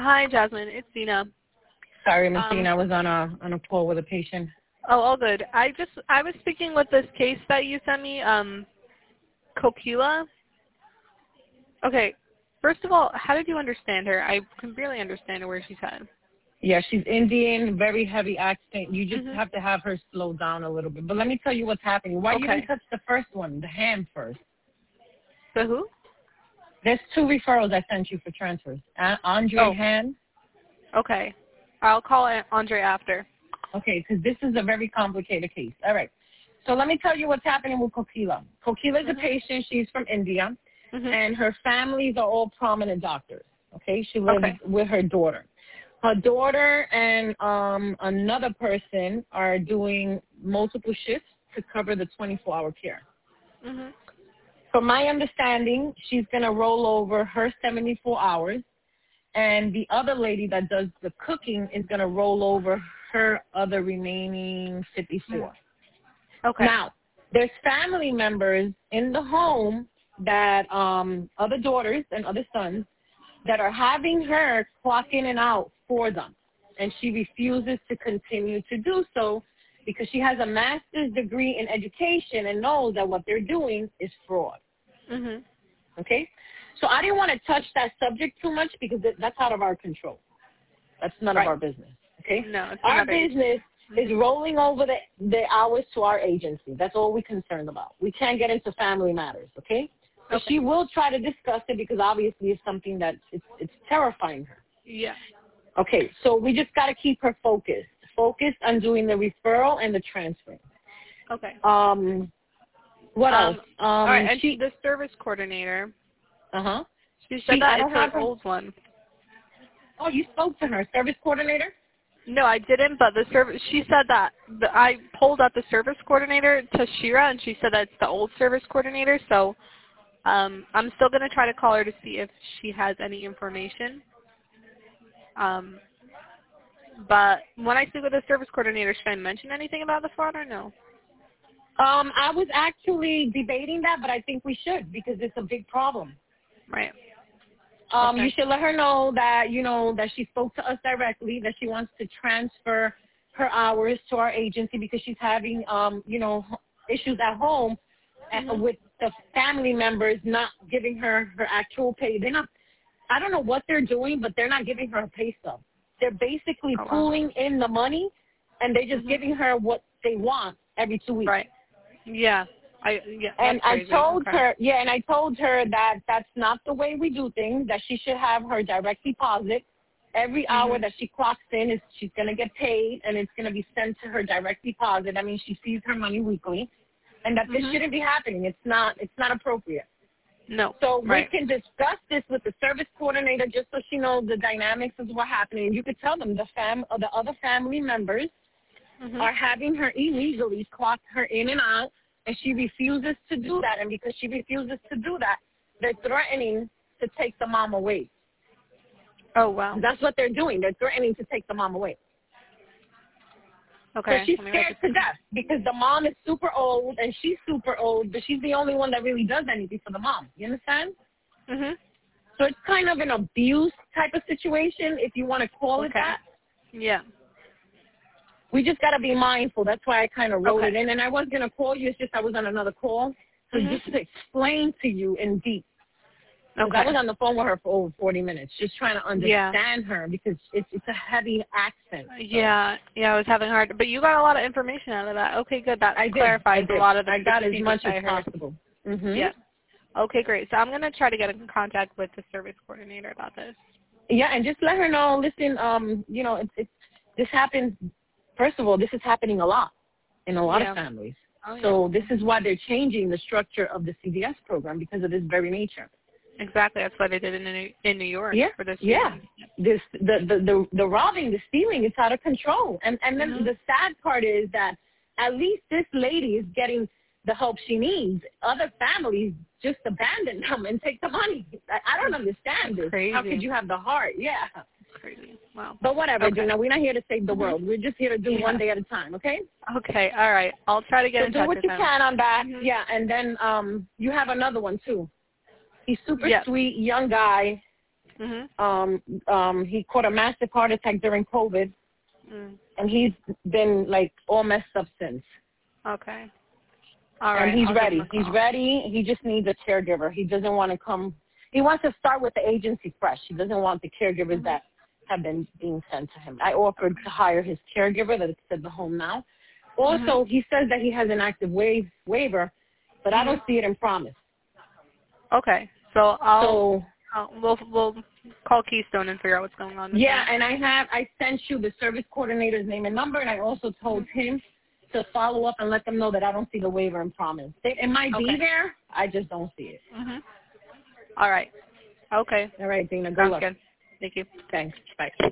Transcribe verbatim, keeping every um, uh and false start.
Hi, Jasmine. It's Zena. Sorry, Miss Um, Zena. I was on a on a call with a patient. oh, all good. I just I was speaking with this case that you sent me, um, Kokila. Okay. First of all, how did you understand her? I can barely understand her where she's at. Yeah, she's Indian, very heavy accent. You just Mm-hmm. have to have her slow down a little bit. But let me tell you what's happening. Why Okay. you didn't touch the first one, the hand first? The who? There's two referrals I sent you for transfers. A- Andre Oh. Hand. Okay. I'll call it Andre after. Okay, because this is a very complicated case. All right. So let me tell you what's happening with Kokila. Kokila is Mm-hmm. a patient. She's from India, Mm-hmm. and her families are all prominent doctors. Okay, she lives Okay. with her daughter. Her daughter and um, another person are doing multiple shifts to cover the twenty-four hour care. Mm-hmm. From my understanding, she's going to roll over her seventy-four hours, and the other lady that does the cooking is going to roll over her other remaining fifty-four. Okay. Now, there's family members in the home that um, other daughters and other sons that are having her clock in and out for them. And she refuses to continue to do so because she has a master's degree in education and knows that what they're doing is fraud. Mm-hmm. Okay? So I didn't want to touch that subject too much because that's out of our control. That's none Right. of our business. Okay? No, it's Our not our- business is rolling over the, the hours to our agency. That's all we're concerned about. We can't get into family matters, okay? So Okay. she will try to discuss it because obviously it's something that it's, it's terrifying her. Yeah. Okay, so we just got to keep her focused. Focused on doing the referral and the transfer. Okay. Um, what Um, else? Um, all right, and she, the service coordinator, uh-huh. she said She, that I it's don't her have her. old one. Oh, you spoke to her, service coordinator? No, I didn't, but the service, she said that, the, I pulled up the service coordinator to Shira, and she said that it's the old service coordinator, so um, I'm still going to try to call her to see if she has any information. Um, but when I speak with the service coordinator, should I mention anything about the fraud or no? Um, I was actually debating that, but I think we should because it's a big problem. Right. Um, Okay. You should let her know that, you know, that she spoke to us directly, that she wants to transfer her hours to our agency because she's having, um, you know, issues at home Mm-hmm. with the family members not giving her her actual pay. They're not, I don't know what they're doing, but they're not giving her a pay stub. They're basically Oh, wow. pulling in the money, and they're just Mm-hmm. giving her what they want every two weeks. Right. Yeah. I yeah. And That's I crazy. told Okay. her, yeah, and I told her that that's not the way we do things, that she should have her direct deposit. Every Mm-hmm. hour that she clocks in, is she's going to get paid, and it's going to be sent to her direct deposit. I mean, she sees her money weekly, and that Mm-hmm. this shouldn't be happening. It's not, it's not appropriate. No. So Right. we can discuss this with the service coordinator just so she knows the dynamics of what's happening. You could tell them the fam, or the other family members Mm-hmm. are having her illegally clock her in and out, and she refuses to do that. And because she refuses to do that, they're threatening to take the mom away. Oh, wow. That's what they're doing. They're threatening to take the mom away. Okay. So she's Let me write scared this to down. death because the mom is super old and she's super old, but she's the only one that really does anything for the mom. You understand? Mm-hmm. So it's kind of an abuse type of situation, if you want to call it Okay. that. Yeah. We just got to be mindful. That's why I kind of wrote Okay. it in. And I was going to call you. It's just I was on another call. So Mhm. just to explain to you in deep. Because Okay. I was on the phone with her for over forty minutes, just trying to understand her because it's it's a heavy accent. So. Yeah. Yeah, I was having hard. But you got a lot of information out of that. Okay, good. That I did. clarifies I did. a lot of the I got as procedures much I as heard. possible. Mm-hmm. Yeah. Okay, great. So I'm going to try to get in contact with the service coordinator about this. Yeah, and just let her know, listen, um, you know, it's, it's, this happens, first of all, this is happening a lot in a lot Yeah. of families. Oh, yeah. So this is why they're changing the structure of the C D S program because of this very nature. Exactly. That's what they did in New, in New York Yeah, for this yeah. reason. This the, the the the robbing, the stealing, it's out of control. And and then Mhm. the sad part is that at least this lady is getting the help she needs. Other families just abandon them and take the money. I, I don't understand this. Crazy. How could you have the heart? Yeah. Crazy. Wow. But whatever, Okay. Gina. We're not here to save the Mhm. world. We're just here to do Yeah. one day at a time. Okay. Okay. All right. I'll try to get So in do touch what with you them. can on that. Mhm. Yeah, and then um, you have another one too. He's super Yeah. sweet, young guy. Mhm. Um, um, he caught a massive heart attack during COVID, Mm. and he's been like all messed up since. Okay. All And right. he's I'll give him ready. a He's call. ready. He just needs a caregiver. He doesn't want to come. He wants to start with the agency fresh. He doesn't want the caregivers Mhm. that have been being sent to him. I offered to hire his caregiver that's at the home now. Mhm. Also, he says that he has an active waive, waiver, but I don't Mhm. see it in Promise. Okay. So I'll, So, I'll we'll we'll call Keystone and figure out what's going on with yeah, him. and I have, I sent you the service coordinator's name and number, and I also told Mhm. him to follow up and let them know that I don't see the waiver in Promise. It, it might be Okay. there. I just don't see it. Mhm. All right. Okay. All right, Dina, good Sounds luck. good. Thank you. Thanks. Bye.